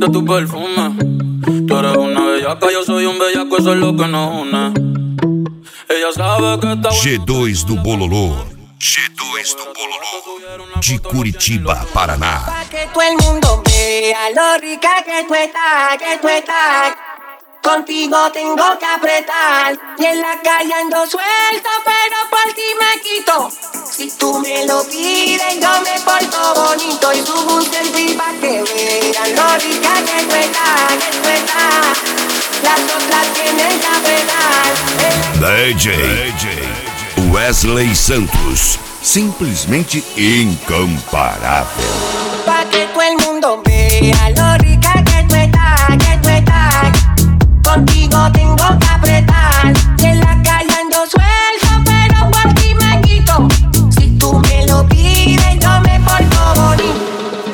de tu perfume. Tú eres una bellaca, yo soy un bellaco, eso es lo que nos une. Ella sabe que está G2 do Bololô. G2 do Bololô. De Curitiba, Paraná. Pa' que todo el mundo vea lo rica que tú estás, que tú estás. Contigo tengo que apretar. Y en la calle ando suelto, pero por ti me quito. Si tú me lo pides, yo me porto bonito. Y subo un selfie pa' que vean lo rica que tú estás, que tú estás. Las otras tienen que apretar. DJ Wesley Santos. Simplesmente incomparável. Pa' que todo el mundo vea lo rica que tú estás, que tú estás. Contigo tengo que apretar. Y en la calle ando suelto, pero por ti me quito. Si tú me lo pides, yo me porto bonito.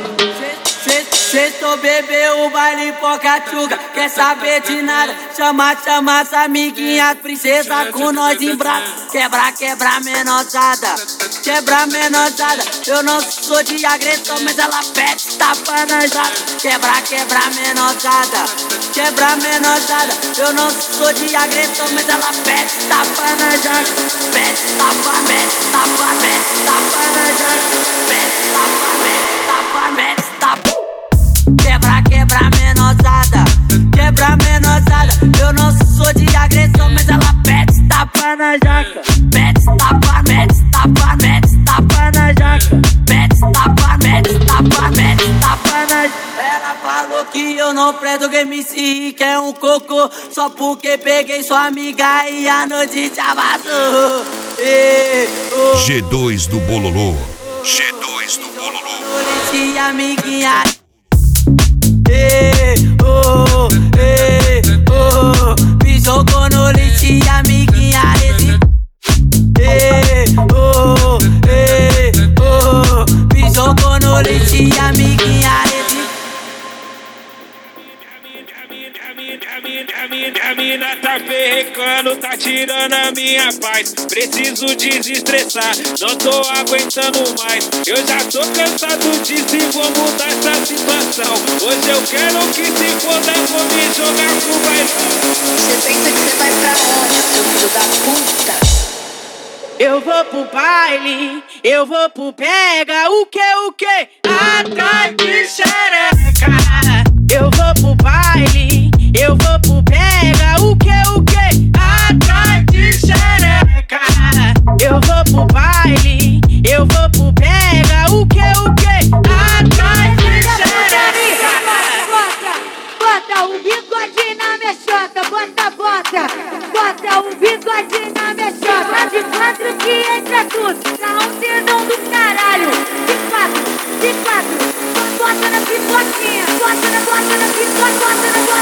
Cê tô bebeu o baile Pocatuga, quer saber de nada? Chama as amiguinhas, princesa com nós em braço. Quebra menosada, quebra menosada. Eu não sou de agressão, mas ela pede tapa na jada. Quebra menosada, quebra menosada. Eu não sou de agressão, mas ela pede tapa na jada. Pede tapa na jada. Pede tapa. Quebra menosada, eu não sou de agressão, mas ela pede tapa na jaca. Pede tapa na jaca. Pede tapa na jaca. Ela falou que eu não presto game se que é um cocô, só porque peguei sua amiga e a noite já vazou. G2 do Bololô. G2 do Bololô. E amiguinha. Me jogou no leite, amiguinha. Me jogou no leite, amiguinha. A mina tá perrecando, tá tirando a minha paz. Preciso desestressar, não tô aguentando mais. Eu já tô cansado disso e vou mudar essa situação. Hoje eu quero que se foda, vou me jogar pro bailão. Cê pensa que cê vai pra onde, seu filho da puta? Eu vou pro baile, eu vou pro pega, o que? Atrás de xereca. Eu vou pro baile, eu vou pro pega, o que? Atrás de xereca. Eu vou pro baile, eu vou pro pega, o que? Atrás de xereca. Bota o bigode na mexota, bota o bigode na mexota. De quatro que entra tudo, dá um dedão do caralho. De quatro, bota na pipoquinha, bota na pipoca, bota na